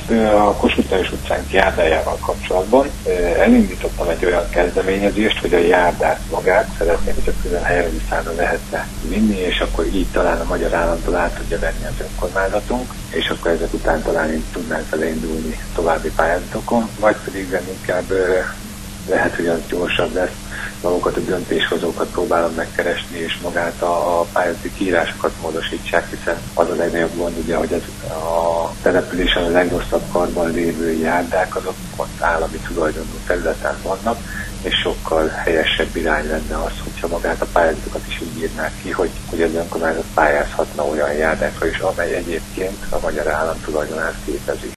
a Kossuth utcánk járdájával kapcsolatban elindítottam egy olyan kezdeményezést, hogy a járdát magát szeretném, hogy a külön helyreviszára lehetne vinni, és akkor így talán a magyar államtól át tudja venni az önkormányzatunk, és akkor ezek után talán tudnánk elindulni további pályázatokon, vagy pedig inkább lehet, hogy az gyorsabb lesz, magukat a döntéshozókat próbálom megkeresni, és magát a pályázati kiírásokat módosítsák, hiszen az a legnagyobb gond, ugye, hogy ez a településen a legrosszabb karban lévő járdák, azok ott állami tulajdonú területen vannak, és sokkal helyesebb irány lenne az, hogyha magát a pályázatokat is úgy írnák ki, hogy az önkormányzat pályázhatna olyan járdákra is, amely egyébként a magyar állam tulajdonát képezi.